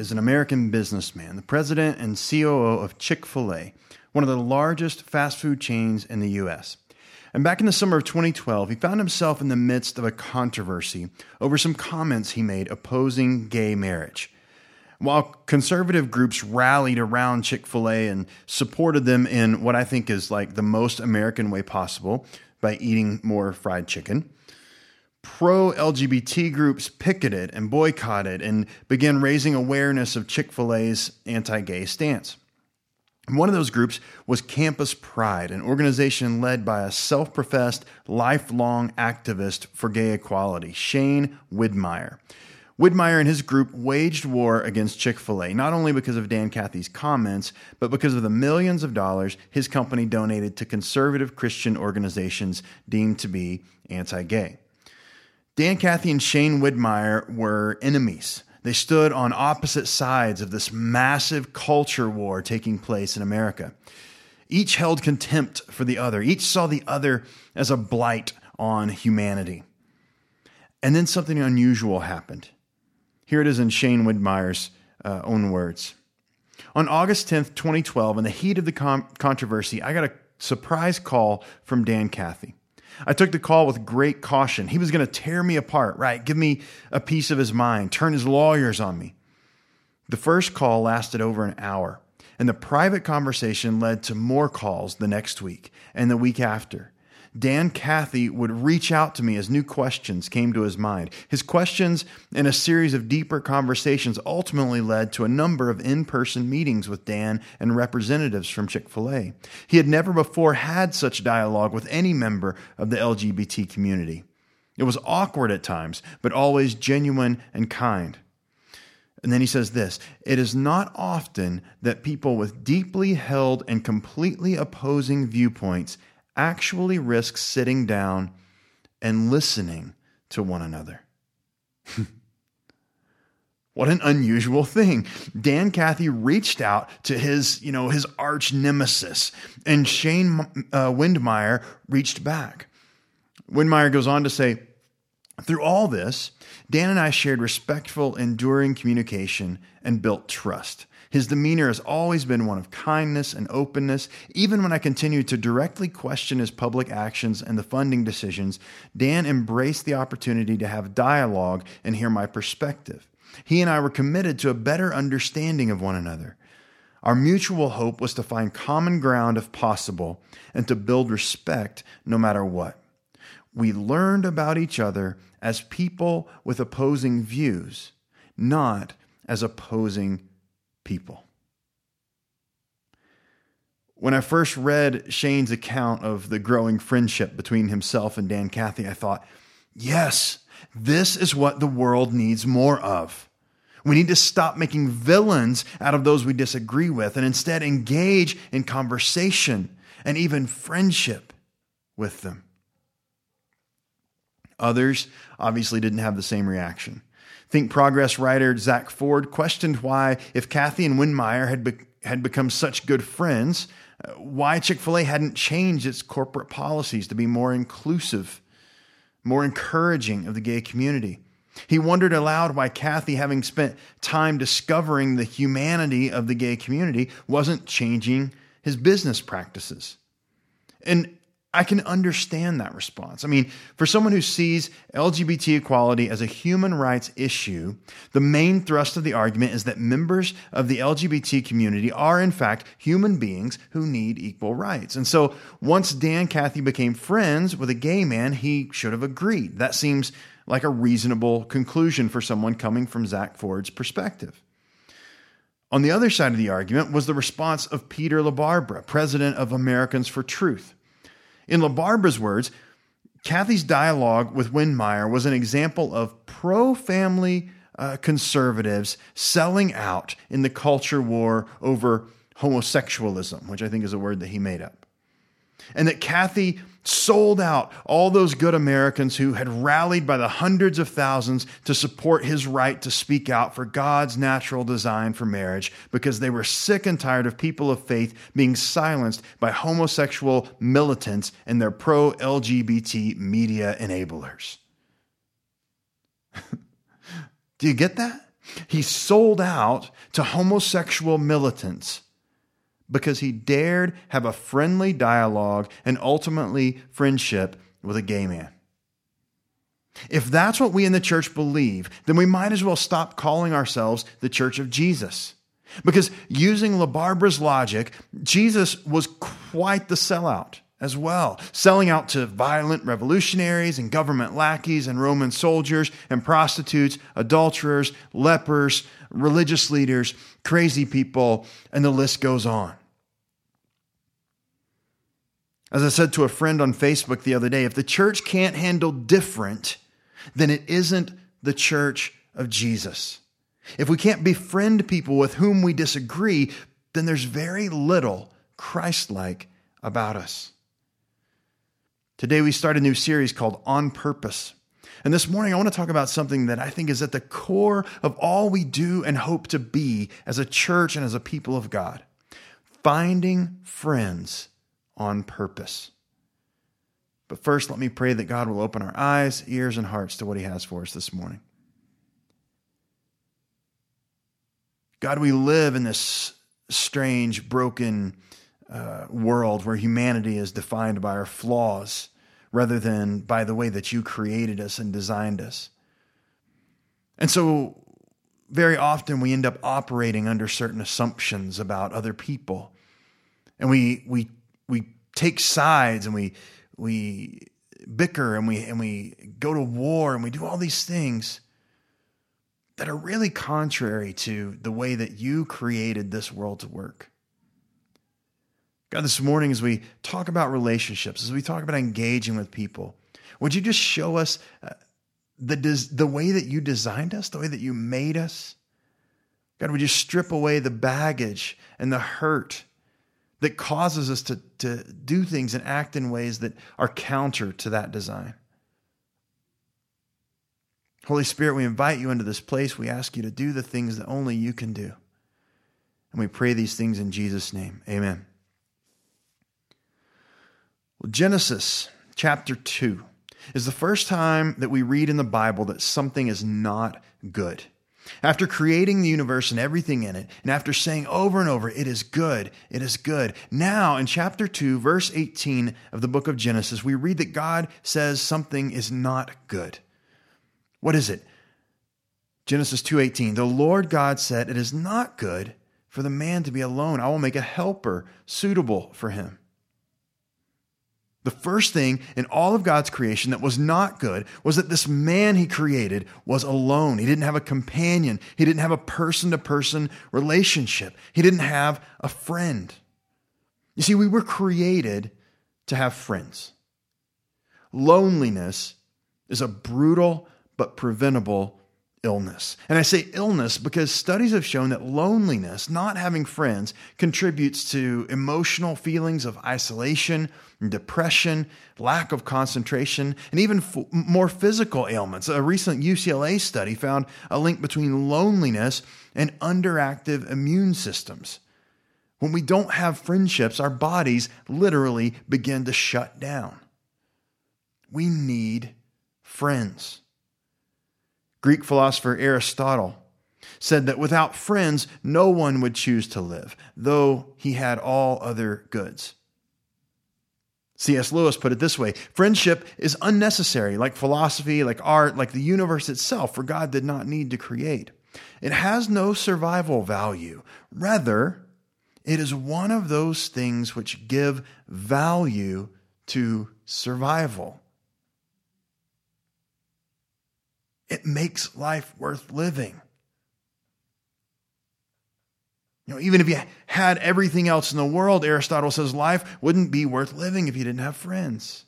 is an American businessman, the president and COO of Chick-fil-A, one of the largest fast food chains in the U.S. And back in the summer of 2012, he found himself in the midst of a controversy over some comments he made opposing gay marriage. While conservative groups rallied around Chick-fil-A and supported them in what I think is like the most American way possible by eating more fried chicken, pro-LGBT groups picketed and boycotted and began raising awareness of Chick-fil-A's anti-gay stance. One of those groups was Campus Pride, an organization led by a self-professed lifelong activist for gay equality, Shane Widmeyer. Widmeyer and his group waged war against Chick-fil-A, not only because of Dan Cathy's comments, but because of the millions of dollars his company donated to conservative Christian organizations deemed to be anti-gay. Dan Cathy and Shane Widmeyer were enemies. They stood on opposite sides of this massive culture war taking place in America. Each held contempt for the other. Each saw the other as a blight on humanity. And then something unusual happened. Here it is in Shane Widmeyer's own words. On August 10th, 2012, in the heat of the controversy, I got a surprise call from Dan Cathy. I took the call with great caution. He was going to tear me apart, right? Give me a piece of his mind, turn his lawyers on me. The first call lasted over an hour, and the private conversation led to more calls the next week and the week after. Dan Cathy would reach out to me as new questions came to his mind. His questions and a series of deeper conversations ultimately led to a number of in-person meetings with Dan and representatives from Chick-fil-A. He had never before had such dialogue with any member of the LGBT community. It was awkward at times, but always genuine and kind. And then he says this, "It is not often that people with deeply held and completely opposing viewpoints actually risk sitting down and listening to one another." What an unusual thing. Dan Cathy reached out to his arch nemesis, and Shane Widmeyer reached back. Widmeyer goes on to say, "Through all this, Dan and I shared respectful, enduring communication and built trust. His demeanor has always been one of kindness and openness. Even when I continued to directly question his public actions and the funding decisions, Dan embraced the opportunity to have dialogue and hear my perspective. He and I were committed to a better understanding of one another. Our mutual hope was to find common ground if possible and to build respect no matter what. We learned about each other as people with opposing views, not as opposing people." When I first read Shane's account of the growing friendship between himself and Dan Cathy, I thought, yes, this is what the world needs more of. We need to stop making villains out of those we disagree with and instead engage in conversation and even friendship with them. Others obviously didn't have the same reaction. Think Progress writer Zach Ford questioned why, if Cathy and Widmeyer had become such good friends, why Chick-fil-A hadn't changed its corporate policies to be more inclusive, more encouraging of the gay community. He wondered aloud why Cathy, having spent time discovering the humanity of the gay community, wasn't changing his business practices. And I can understand that response. I mean, for someone who sees LGBT equality as a human rights issue, the main thrust of the argument is that members of the LGBT community are, in fact, human beings who need equal rights. And so once Dan Cathy became friends with a gay man, he should have agreed. That seems like a reasonable conclusion for someone coming from Zach Ford's perspective. On the other side of the argument was the response of Peter LaBarbera, president of Americans for Truth. In LaBarbera's words, Cathy's dialogue with Widmeyer was an example of pro-family conservatives selling out in the culture war over homosexualism, which I think is a word that he made up. And that Cathy sold out all those good Americans who had rallied by the hundreds of thousands to support his right to speak out for God's natural design for marriage because they were sick and tired of people of faith being silenced by homosexual militants and their pro-LGBT media enablers. Do you get that? He sold out to homosexual militants because he dared have a friendly dialogue and ultimately friendship with a gay man. If that's what we in the church believe, then we might as well stop calling ourselves the Church of Jesus. Because using LaBarbra's logic, Jesus was quite the sellout as well, selling out to violent revolutionaries and government lackeys and Roman soldiers and prostitutes, adulterers, lepers, religious leaders, crazy people, and the list goes on. As I said to a friend on Facebook the other day, if the church can't handle different, then it isn't the Church of Jesus. If we can't befriend people with whom we disagree, then there's very little Christ-like about us. Today we start a new series called On Purpose. And this morning I want to talk about something that I think is at the core of all we do and hope to be as a church and as a people of God. Finding friends on purpose. But first, let me pray that God will open our eyes, ears, and hearts to what He has for us this morning. God, we live in this strange, broken world where humanity is defined by our flaws rather than by the way that You created us and designed us. And so very often we end up operating under certain assumptions about other people. And we take sides and we bicker and we go to war and we do all these things that are really contrary to the way that You created this world to work. God, this morning as we talk about relationships, as we talk about engaging with people, would You just show us the way that You designed us, the way that You made us? God, would You strip away the baggage and the hurt that causes us to do things and act in ways that are counter to that design? Holy Spirit, we invite You into this place. We ask You to do the things that only You can do. And we pray these things in Jesus' name. Amen. Well, Genesis chapter 2 is the first time that we read in the Bible that something is not good. After creating the universe and everything in it, and after saying over and over, it is good, now in chapter 2, verse 18 of the book of Genesis, we read that God says something is not good. What is it? Genesis 2:18, the Lord God said, it is not good for the man to be alone. I will make a helper suitable for him. The first thing in all of God's creation that was not good was that this man He created was alone. He didn't have a companion. He didn't have a person-to-person relationship. He didn't have a friend. You see, we were created to have friends. Loneliness is a brutal but preventable illness. And I say illness because studies have shown that loneliness, not having friends, contributes to emotional feelings of isolation, depression, lack of concentration, and even more physical ailments. A recent UCLA study found a link between loneliness and underactive immune systems. When we don't have friendships, our bodies literally begin to shut down. We need friends. Greek philosopher Aristotle said that without friends, no one would choose to live, though he had all other goods. C.S. Lewis put it this way, friendship is unnecessary, like philosophy, like art, like the universe itself, for God did not need to create. It has no survival value. Rather, it is one of those things which give value to survival. It makes life worth living. Even if you had everything else in the world, Aristotle says life wouldn't be worth living if you didn't have friends.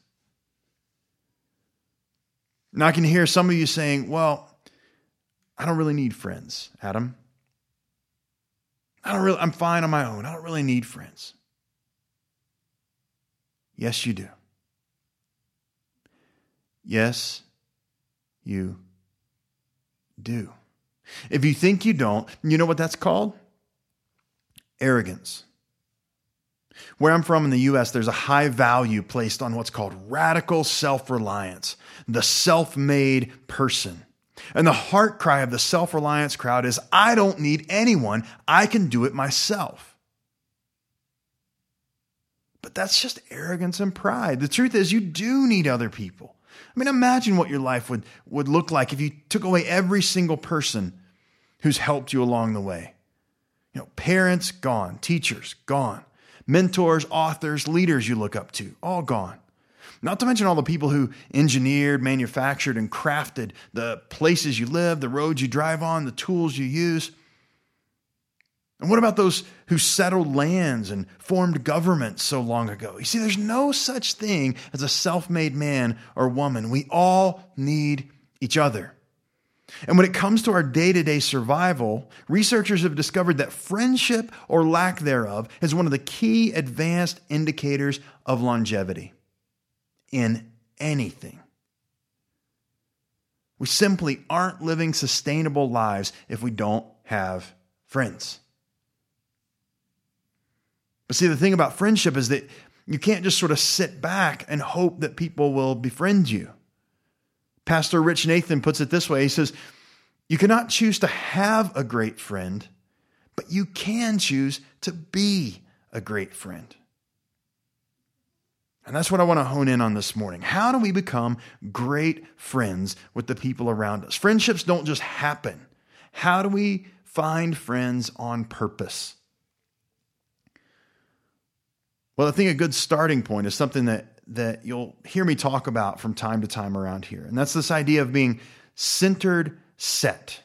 Now I can hear some of you saying, well, I don't really need friends, Adam. I'm fine on my own. I don't really need friends. Yes, you do. Yes, you do. If you think you don't, you know what that's called? Arrogance. Where I'm from in the U.S., there's a high value placed on what's called radical self-reliance, the self-made person. And the heart cry of the self-reliance crowd is, I don't need anyone. I can do it myself. But that's just arrogance and pride. The truth is, you do need other people. I mean, imagine what your life would look like if you took away every single person who's helped you along the way. Parents, gone. Teachers, gone. Mentors, authors, leaders you look up to, all gone. Not to mention all the people who engineered, manufactured, and crafted the places you live, the roads you drive on, the tools you use. And what about those who settled lands and formed governments so long ago? You see, there's no such thing as a self-made man or woman. We all need each other. And when it comes to our day-to-day survival, researchers have discovered that friendship or lack thereof is one of the key advanced indicators of longevity in anything. We simply aren't living sustainable lives if we don't have friends. But see, the thing about friendship is that you can't just sort of sit back and hope that people will befriend you. Pastor Rich Nathan puts it this way. He says, you cannot choose to have a great friend, but you can choose to be a great friend. And that's what I want to hone in on this morning. How do we become great friends with the people around us? Friendships don't just happen. How do we find friends on purpose? Well, I think a good starting point is something that you'll hear me talk about from time to time around here. And that's this idea of being centered set.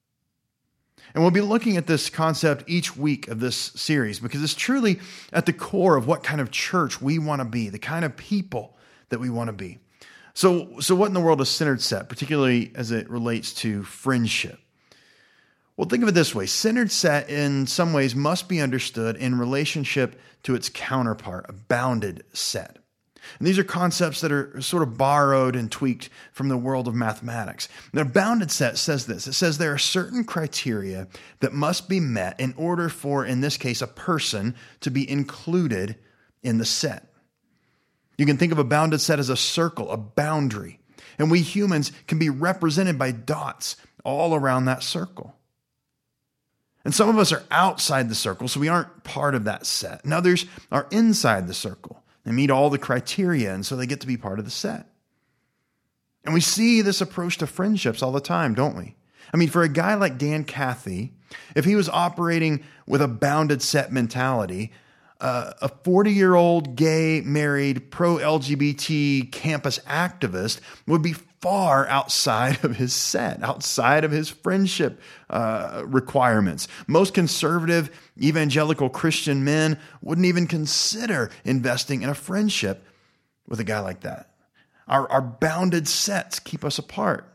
And we'll be looking at this concept each week of this series because it's truly at the core of what kind of church we want to be, the kind of people that we want to be. So what in the world is centered set, particularly as it relates to friendship? Well, think of it this way. Centered set in some ways must be understood in relationship to its counterpart, a bounded set. And these are concepts that are sort of borrowed and tweaked from the world of mathematics. Now, bounded set says this. It says there are certain criteria that must be met in order for, in this case, a person to be included in the set. You can think of a bounded set as a circle, a boundary. And we humans can be represented by dots all around that circle. And some of us are outside the circle, so we aren't part of that set. And others are inside the circle. They meet all the criteria, and so they get to be part of the set. And we see this approach to friendships all the time, don't we? I mean, for a guy like Dan Cathy, if he was operating with a bounded set mentality, a 40-year-old gay, married, pro-LGBT campus activist would be far outside of his set, outside of his friendship requirements. Most conservative evangelical Christian men wouldn't even consider investing in a friendship with a guy like that. Our bounded sets keep us apart.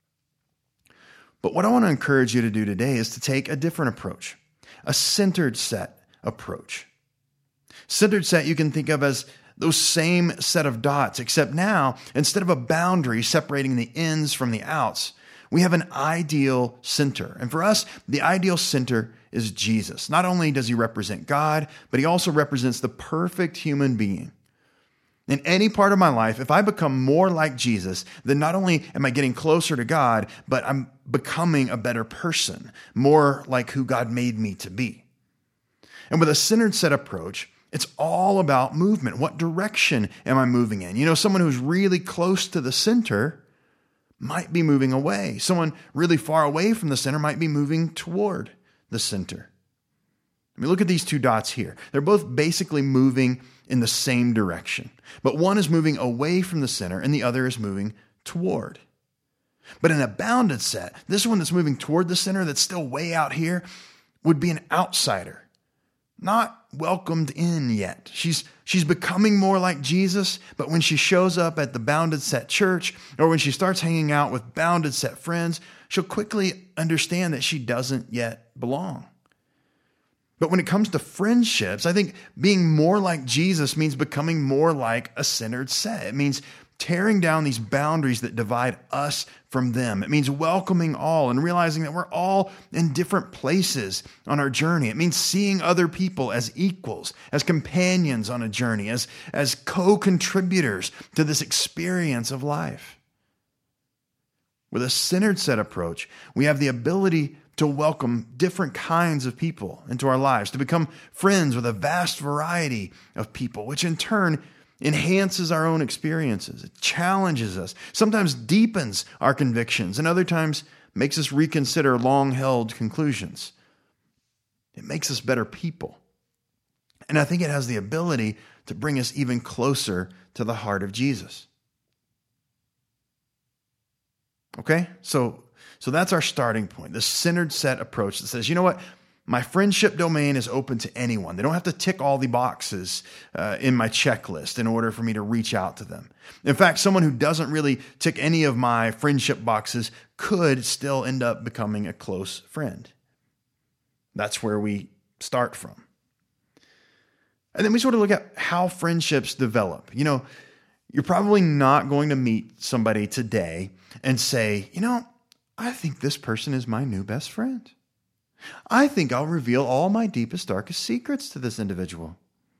But what I want to encourage you to do today is to take a different approach, a centered set approach. Centered set you can think of as those same set of dots, except now, instead of a boundary separating the ins from the outs, we have an ideal center. And for us, the ideal center is Jesus. Not only does he represent God, but he also represents the perfect human being. In any part of my life, if I become more like Jesus, then not only am I getting closer to God, but I'm becoming a better person, more like who God made me to be. And with a centered set approach, it's all about movement. What direction am I moving in? You know, someone who's really close to the center might be moving away. Someone really far away from the center might be moving toward the center. I mean, look at these two dots here. They're both basically moving in the same direction, but one is moving away from the center and the other is moving toward. But in a bounded set, this one that's moving toward the center that's still way out here would be an outsider, not welcomed in yet. She's becoming more like Jesus, but when she shows up at the bounded set church or when she starts hanging out with bounded set friends, she'll quickly understand that she doesn't yet belong. But when it comes to friendships, I think being more like Jesus means becoming more like a centered set. It means tearing down these boundaries that divide us from them. It means welcoming all and realizing that we're all in different places on our journey. It means seeing other people as equals, as companions on a journey, as co-contributors to this experience of life. With a centered set approach, we have the ability to welcome different kinds of people into our lives, to become friends with a vast variety of people, which in turn enhances our own experiences. It challenges us, sometimes deepens our convictions, and other times makes us reconsider long-held conclusions. It makes us better people. And I think it has the ability to bring us even closer to the heart of Jesus. Okay? So that's our starting point, this centered set approach that says, you know what? My friendship domain is open to anyone. They don't have to tick all the boxes in my checklist in order for me to reach out to them. In fact, someone who doesn't really tick any of my friendship boxes could still end up becoming a close friend. That's where we start from. And then we sort of look at how friendships develop. You know, you're probably not going to meet somebody today and say, you know, I think this person is my new best friend. I think I'll reveal all my deepest, darkest secrets to this individual.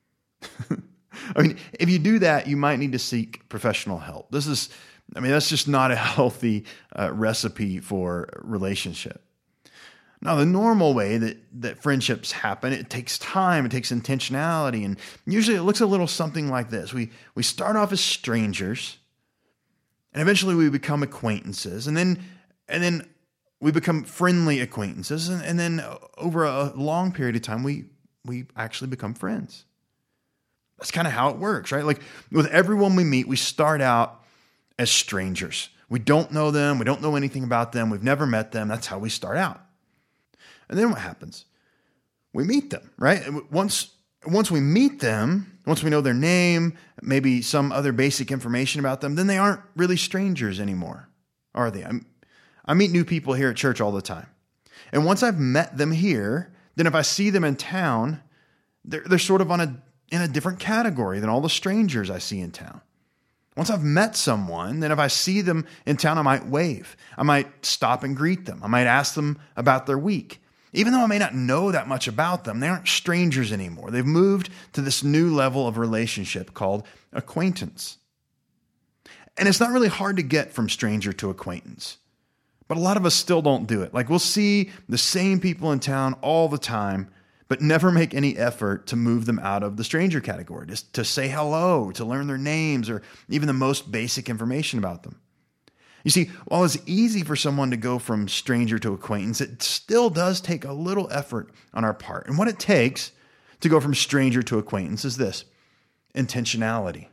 I mean, if you do that, you might need to seek professional help. That's just not a healthy recipe for relationship. Now, the normal way that friendships happen, it takes time, it takes intentionality, and usually it looks a little something like this. We start off as strangers, and eventually we become acquaintances, and then we become friendly acquaintances, and then over a long period of time, we actually become friends. That's kind of how it works, right? Like with everyone we meet, we start out as strangers. We don't know them. We don't know anything about them. We've never met them. That's how we start out. And then what happens? We meet them, right? Once we meet them, once we know their name, maybe some other basic information about them, then they aren't really strangers anymore, are they? I meet new people here at church all the time. And once I've met them here, then if I see them in town, they're sort of in a different category than all the strangers I see in town. Once I've met someone, then if I see them in town, I might wave. I might stop and greet them. I might ask them about their week. Even though I may not know that much about them, they aren't strangers anymore. They've moved to this new level of relationship called acquaintance. And it's not really hard to get from stranger to acquaintance. But a lot of us still don't do it. Like we'll see the same people in town all the time, but never make any effort to move them out of the stranger category, just to say hello, to learn their names, or even the most basic information about them. You see, while it's easy for someone to go from stranger to acquaintance, it still does take a little effort on our part. And what it takes to go from stranger to acquaintance is this: intentionality.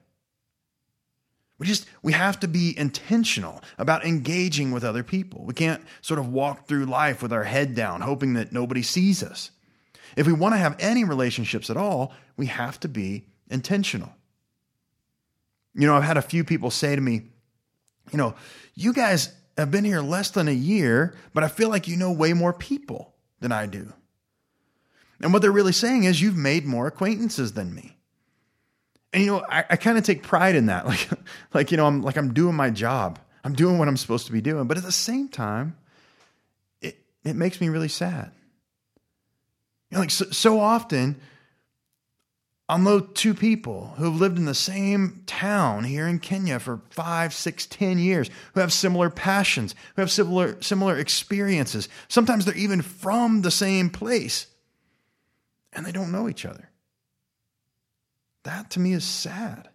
We have to be intentional about engaging with other people. We can't sort of walk through life with our head down, hoping that nobody sees us. If we want to have any relationships at all, we have to be intentional. You know, I've had a few people say to me, you know, you guys have been here less than a year, but I feel like you know way more people than I do. And what they're really saying is you've made more acquaintances than me. And, you know, I kind of take pride in that. Like, you know, I'm doing my job. I'm doing what I'm supposed to be doing. But at the same time, it makes me really sad. You know, like so often, I'll know two people who have lived in the same town here in Kenya for 5, 6, 10 years, who have similar passions, who have similar experiences. Sometimes they're even from the same place, and they don't know each other. That to me is sad.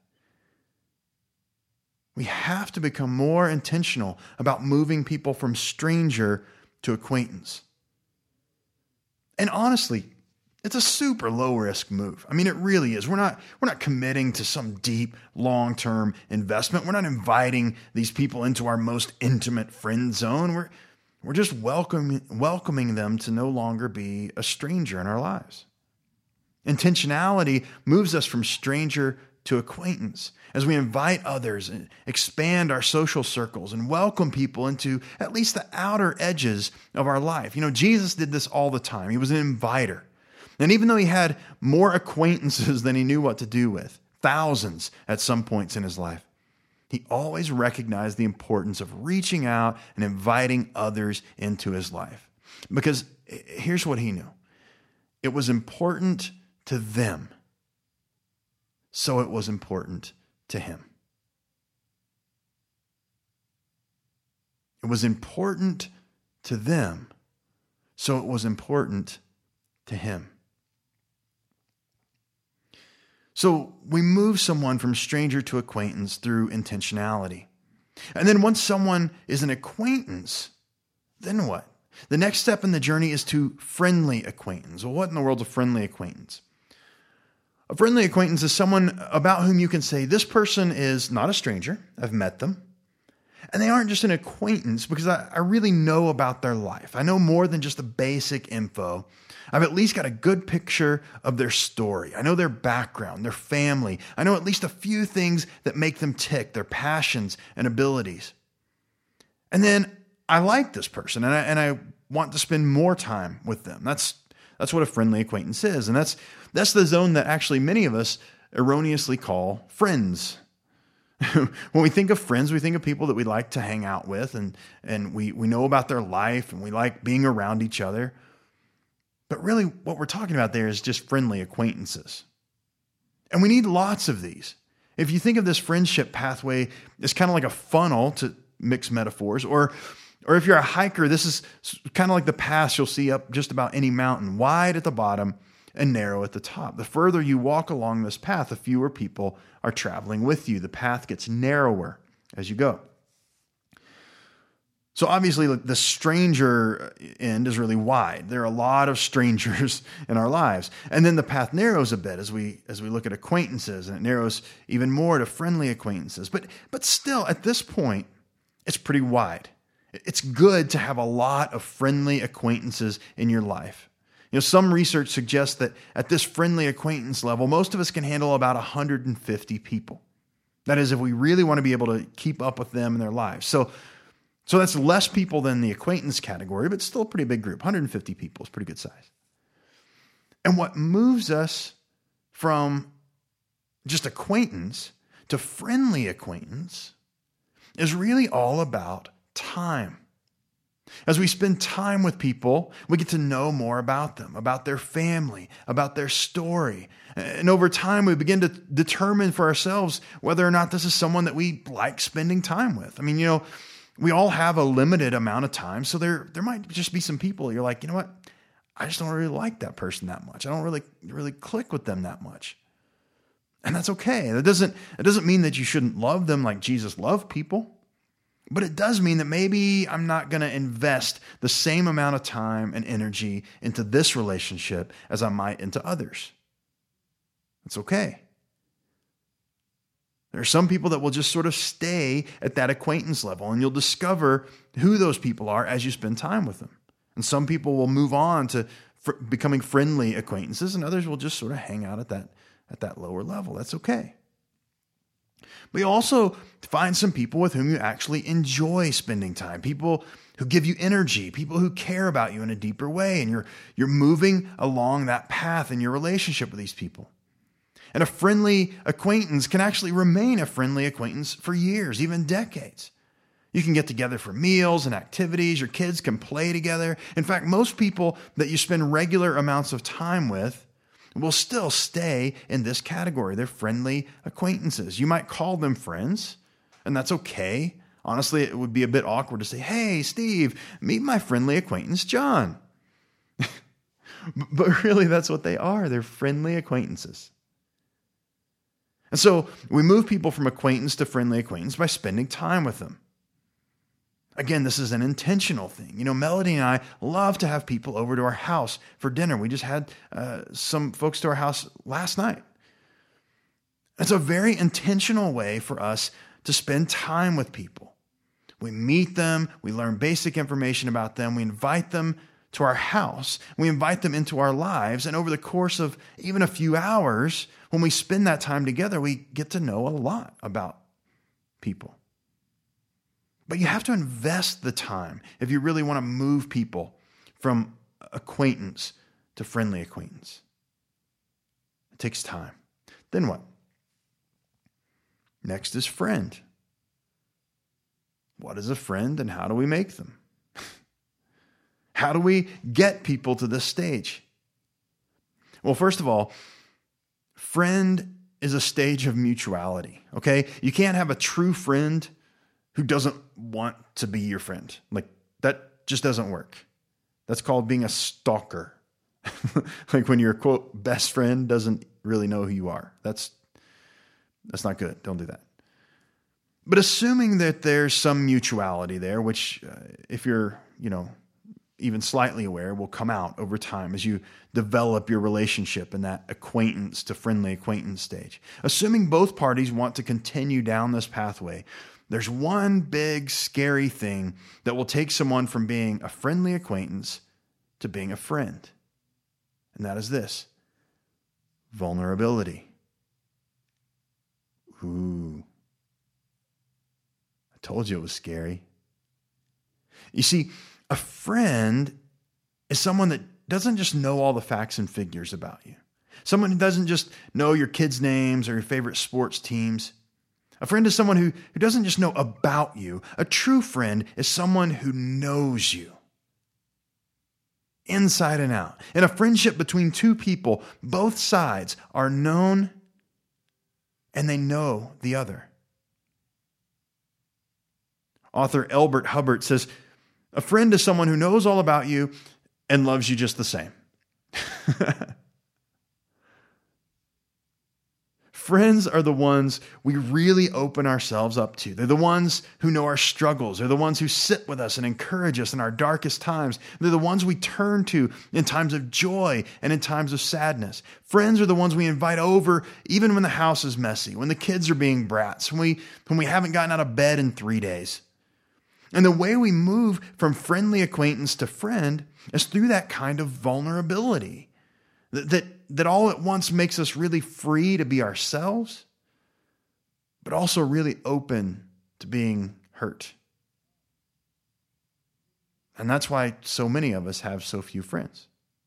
We have to become more intentional about moving people from stranger to acquaintance. And honestly, it's a super low risk move. I mean, it really is. We're not committing to some deep, long-term investment. We're not inviting these people into our most intimate friend zone. We're just welcoming them to no longer be a stranger in our lives. Intentionality moves us from stranger to acquaintance as we invite others and expand our social circles and welcome people into at least the outer edges of our life. You know, Jesus did this all the time. He was an inviter. And even though he had more acquaintances than he knew what to do with, thousands at some points in his life, he always recognized the importance of reaching out and inviting others into his life. Because here's what he knew. It was important to them, so it was important to him. It was important to them, so it was important to him. So we move someone from stranger to acquaintance through intentionality. And then once someone is an acquaintance, then what? The next step in the journey is to friendly acquaintance. Well, what in the world is a friendly acquaintance? A friendly acquaintance is someone about whom you can say, this person is not a stranger. I've met them. And they aren't just an acquaintance because I really know about their life. I know more than just the basic info. I've at least got a good picture of their story. I know their background, their family. I know at least a few things that make them tick, their passions and abilities. And then I like this person and I want to spend more time with them. That's what a friendly acquaintance is. And that's the zone that actually many of us erroneously call friends. When we think of friends, we think of people that we like to hang out with and we know about their life and we like being around each other. But really what we're talking about there is just friendly acquaintances. And we need lots of these. If you think of this friendship pathway as kind of like a funnel, to mix metaphors, or if you're a hiker, this is kind of like the paths you'll see up just about any mountain, wide at the bottom and narrow at the top. The further you walk along this path, the fewer people are traveling with you. The path gets narrower as you go. So obviously the stranger end is really wide. There are a lot of strangers in our lives. And then the path narrows a bit as we look at acquaintances, and it narrows even more to friendly acquaintances. But still, at this point, it's pretty wide. It's good to have a lot of friendly acquaintances in your life. You know, some research suggests that at this friendly acquaintance level, most of us can handle about 150 people. That is, if we really want to be able to keep up with them in their lives. So that's less people than the acquaintance category, but still a pretty big group. 150 people is pretty good size. And what moves us from just acquaintance to friendly acquaintance is really all about time. As we spend time with people, we get to know more about them, about their family, about their story. And over time, we begin to determine for ourselves whether or not this is someone that we like spending time with. I mean, you know, we all have a limited amount of time, so there might just be some people you're like, you know what? I just don't really like that person that much. I don't really click with them that much. And that's okay. It doesn't mean that you shouldn't love them like Jesus loved people. But it does mean that maybe I'm not going to invest the same amount of time and energy into this relationship as I might into others. It's okay. There are some people that will just sort of stay at that acquaintance level, and you'll discover who those people are as you spend time with them. And some people will move on to becoming friendly acquaintances, and others will just sort of hang out at that lower level. That's okay. But you also find some people with whom you actually enjoy spending time, people who give you energy, people who care about you in a deeper way, and you're moving along that path in your relationship with these people. And a friendly acquaintance can actually remain a friendly acquaintance for years, even decades. You can get together for meals and activities. Your kids can play together. In fact, most people that you spend regular amounts of time with will still stay in this category. They're friendly acquaintances. You might call them friends, and that's okay. Honestly, it would be a bit awkward to say, hey, Steve, meet my friendly acquaintance, John. But really, that's what they are. They're friendly acquaintances. And so we move people from acquaintance to friendly acquaintance by spending time with them. Again, this is an intentional thing. You know, Melody and I love to have people over to our house for dinner. We just had some folks to our house last night. It's a very intentional way for us to spend time with people. We meet them. We learn basic information about them. We invite them to our house. We invite them into our lives. And over the course of even a few hours, when we spend that time together, we get to know a lot about people. But you have to invest the time if you really want to move people from acquaintance to friendly acquaintance. It takes time. Then what? Next is friend. What is a friend and how do we make them? How do we get people to this stage? Well, first of all, friend is a stage of mutuality, okay? You can't have a true friend who doesn't want to be your friend. Like, that just doesn't work. That's called being a stalker. Like when your quote best friend doesn't really know who you are. That's not good. Don't do that. But assuming that there's some mutuality there, which if you're, even slightly aware, will come out over time as you develop your relationship in that acquaintance to friendly acquaintance stage. Assuming both parties want to continue down this pathway, there's one big scary thing that will take someone from being a friendly acquaintance to being a friend. And that is this: vulnerability. Ooh. I told you it was scary. You see, a friend is someone that doesn't just know all the facts and figures about you. Someone who doesn't just know your kids' names or your favorite sports teams. A friend is someone who doesn't just know about you. A true friend is someone who knows you inside and out. In a friendship between two people, both sides are known and they know the other. Author Elbert Hubbard says, a friend is someone who knows all about you and loves you just the same. Friends are the ones we really open ourselves up to. They're the ones who know our struggles. They're the ones who sit with us and encourage us in our darkest times. They're the ones we turn to in times of joy and in times of sadness. Friends are the ones we invite over even when the house is messy, when the kids are being brats, when we haven't gotten out of bed in 3 days. And the way we move from friendly acquaintance to friend is through that kind of vulnerability that all at once makes us really free to be ourselves, but also really open to being hurt. And that's why so many of us have so few friends.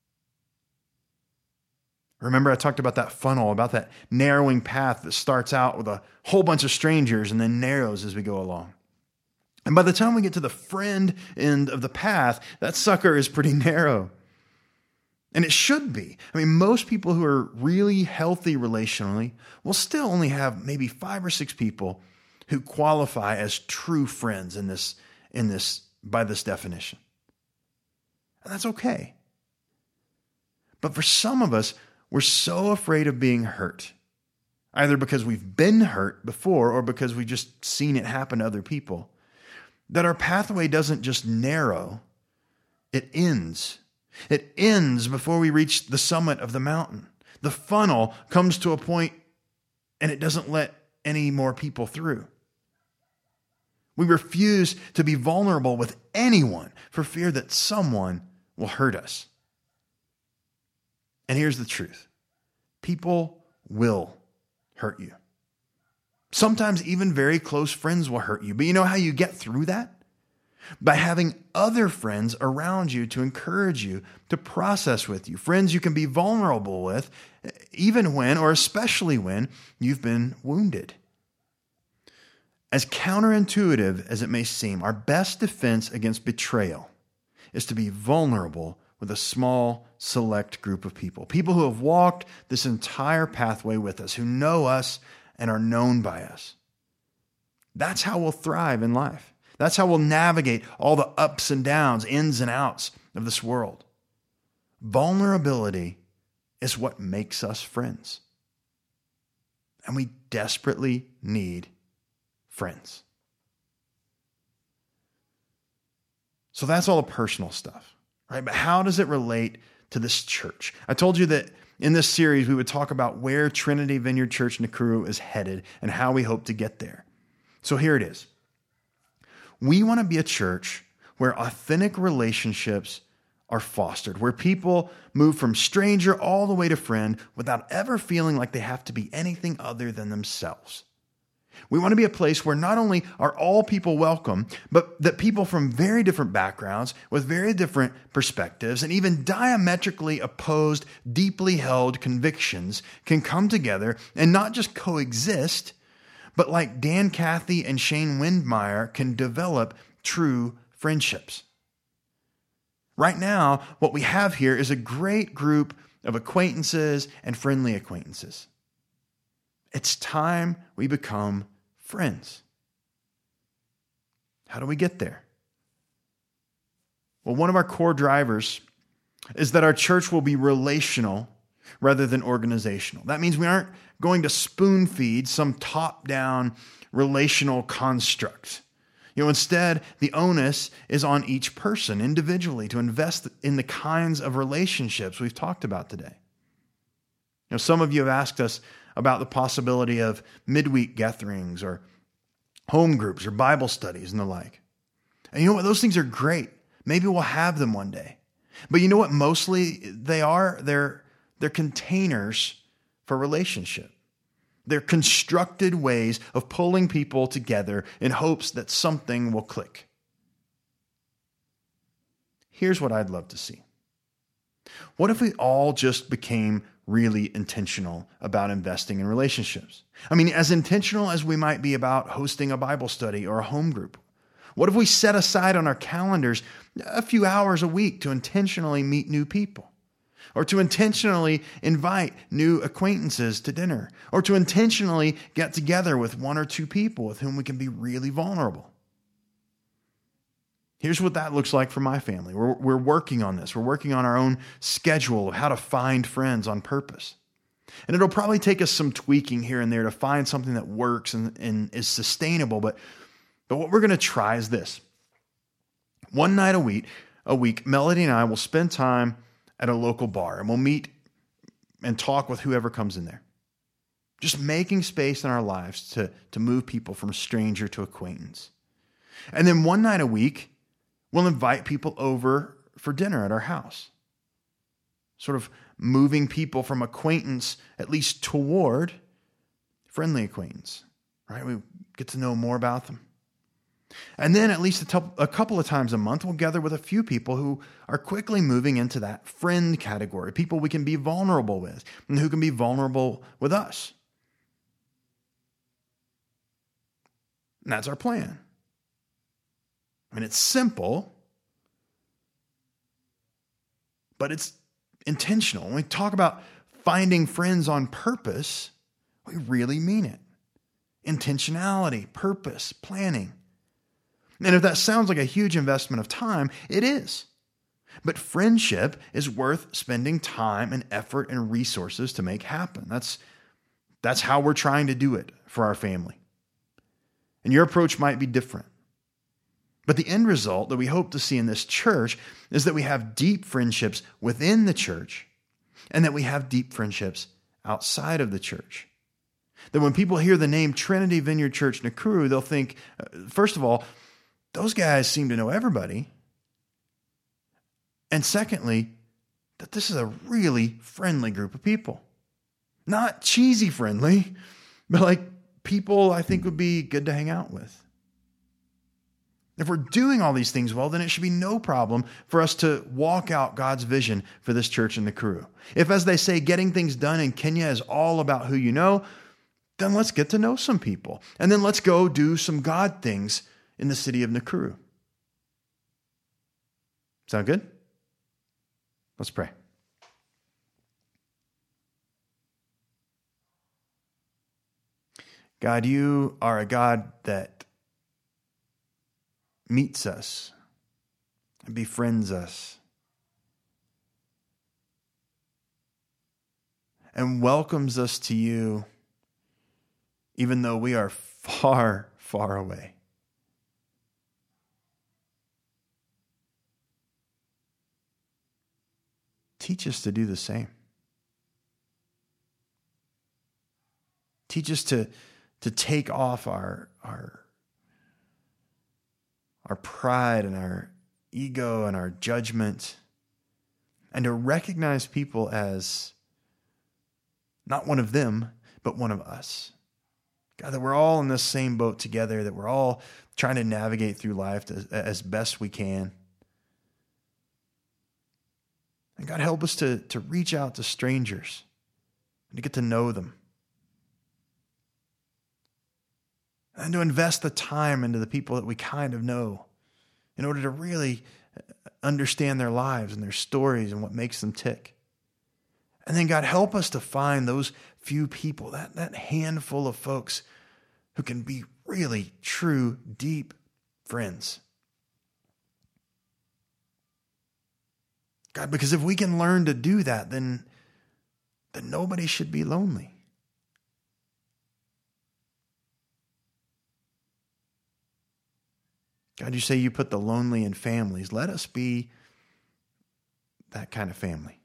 Remember, I talked about that funnel, about that narrowing path that starts out with a whole bunch of strangers and then narrows as we go along. And by the time we get to the friend end of the path, that sucker is pretty narrow. And it should be. I mean, most people who are really healthy relationally will still only have maybe 5 or 6 people who qualify as true friends in this by this definition. And that's okay. But for some of us, we're so afraid of being hurt, either because we've been hurt before or because we've just seen it happen to other people, that our pathway doesn't just narrow, it ends. It ends before we reach the summit of the mountain. The funnel comes to a point and it doesn't let any more people through. We refuse to be vulnerable with anyone for fear that someone will hurt us. And here's the truth. People will hurt you. Sometimes even very close friends will hurt you. But you know how you get through that? By having other friends around you to encourage you, to process with you. Friends you can be vulnerable with, even when, or especially when, you've been wounded. As counterintuitive as it may seem, our best defense against betrayal is to be vulnerable with a small, select group of people. People who have walked this entire pathway with us, who know us and are known by us. That's how we'll thrive in life. That's how we'll navigate all the ups and downs, ins and outs of this world. Vulnerability is what makes us friends. And we desperately need friends. So that's all the personal stuff, right? But how does it relate to this church? I told you that in this series, we would talk about where Trinity Vineyard Church Nakuru is headed and how we hope to get there. So here it is. We want to be a church where authentic relationships are fostered, where people move from stranger all the way to friend without ever feeling like they have to be anything other than themselves. We want to be a place where not only are all people welcome, but that people from very different backgrounds, with very different perspectives, and even diametrically opposed, deeply held convictions can come together and not just coexist, but like Dan Cathy and Shane Windmeyer, can develop true friendships. Right now, what we have here is a great group of acquaintances and friendly acquaintances. It's time we become friends. How do we get there? Well, one of our core drivers is that our church will be relational rather than organizational. That means we aren't going to spoon feed some top-down relational construct. Instead, the onus is on each person individually to invest in the kinds of relationships we've talked about today. Some of you have asked us about the possibility of midweek gatherings or home groups or Bible studies and the like. And you know what? Those things are great. Maybe we'll have them one day. But you know what mostly they are? They're containers for relationship. They're constructed ways of pulling people together in hopes that something will click. Here's what I'd love to see. What if we all just became really intentional about investing in relationships? I mean, as intentional as we might be about hosting a Bible study or a home group. What if we set aside on our calendars a few hours a week to intentionally meet new people? Or to intentionally invite new acquaintances to dinner, or to intentionally get together with one or two people with whom we can be really vulnerable. Here's what that looks like for my family. We're working on this. We're working on our own schedule of how to find friends on purpose. And it'll probably take us some tweaking here and there to find something that works and is sustainable. But what we're going to try is this. One night a week, Melody and I will spend time at a local bar, and we'll meet and talk with whoever comes in there. Just making space in our lives to move people from stranger to acquaintance. And then one night a week, we'll invite people over for dinner at our house. Sort of moving people from acquaintance, at least toward friendly acquaintance, right? We get to know more about them. And then at least a couple of times a month, we'll gather with a few people who are quickly moving into that friend category, people we can be vulnerable with and who can be vulnerable with us. And that's our plan. I mean, it's simple, but it's intentional. When we talk about finding friends on purpose, we really mean it. Intentionality, purpose, planning. And if that sounds like a huge investment of time, it is. But friendship is worth spending time and effort and resources to make happen. That's how we're trying to do it for our family. And your approach might be different. But the end result that we hope to see in this church is that we have deep friendships within the church and that we have deep friendships outside of the church. That when people hear the name Trinity Vineyard Church Nakuru, they'll think, first of all, those guys seem to know everybody. And secondly, that this is a really friendly group of people. Not cheesy friendly, but like people I think would be good to hang out with. If we're doing all these things well, then it should be no problem for us to walk out God's vision for this church in Nakuru. If, as they say, getting things done in Kenya is all about who you know, then let's get to know some people. And then let's go do some God things in the city of Nakuru. Sound good? Let's pray. God, you are a God that meets us and befriends us and welcomes us to you even though we are far, far away. Teach us to do the same. Teach us to take off our pride and our ego and our judgment and to recognize people as not one of them, but one of us. God, that we're all in this same boat together, that we're all trying to navigate through life as best we can. And God, help us to reach out to strangers and to get to know them. And to invest the time into the people that we kind of know in order to really understand their lives and their stories and what makes them tick. And then God, help us to find those few people, that handful of folks who can be really true, deep friends. God, because if we can learn to do that, then nobody should be lonely. God, you say you put the lonely in families. Let us be that kind of family.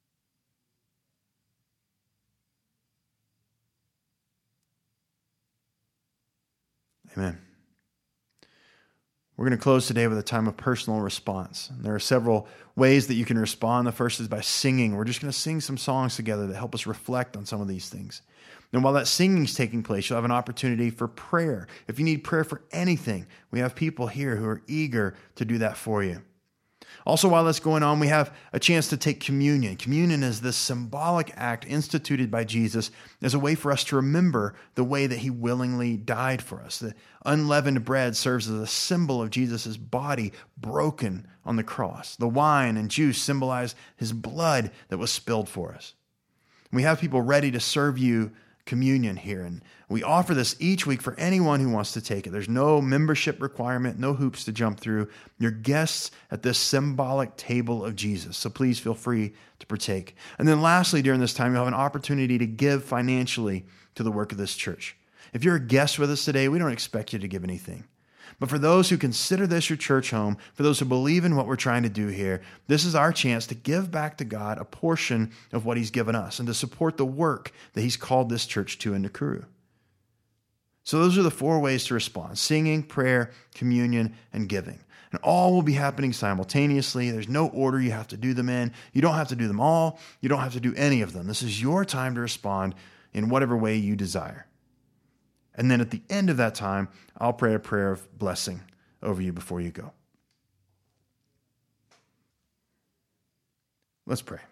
Amen. We're going to close today with a time of personal response. And there are several ways that you can respond. The first is by singing. We're just going to sing some songs together that help us reflect on some of these things. And while that singing is taking place, you'll have an opportunity for prayer. If you need prayer for anything, we have people here who are eager to do that for you. Also, while that's going on, we have a chance to take communion. Communion is this symbolic act instituted by Jesus as a way for us to remember the way that he willingly died for us. The unleavened bread serves as a symbol of Jesus' body broken on the cross. The wine and juice symbolize his blood that was spilled for us. We have people ready to serve you communion here, and we offer this each week for anyone who wants to take it. There's no membership requirement, no hoops to jump through. You're guests at this symbolic table of Jesus, so please feel free to partake. And then lastly, during this time, you'll have an opportunity to give financially to the work of this church. If you're a guest with us today, we don't expect you to give anything. But for those who consider this your church home, for those who believe in what we're trying to do here, this is our chance to give back to God a portion of what he's given us and to support the work that he's called this church to in Nakuru. So those are the 4 ways to respond: singing, prayer, communion, and giving. And all will be happening simultaneously. There's no order you have to do them in. You don't have to do them all. You don't have to do any of them. This is your time to respond in whatever way you desire. And then at the end of that time, I'll pray a prayer of blessing over you before you go. Let's pray.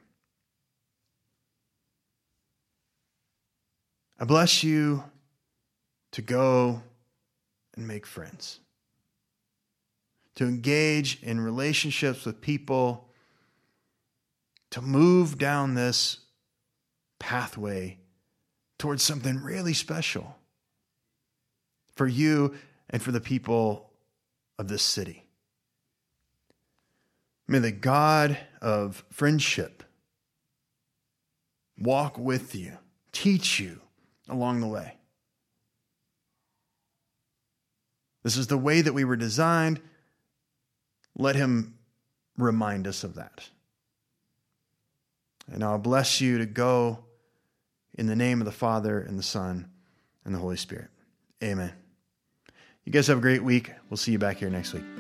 I bless you to go and make friends, to engage in relationships with people, to move down this pathway towards something really special for you and for the people of this city. May the God of friendship walk with you, teach you along the way. This is the way that we were designed. Let him remind us of that. And I'll bless you to go in the name of the Father and the Son and the Holy Spirit. Amen. You guys have a great week. We'll see you back here next week.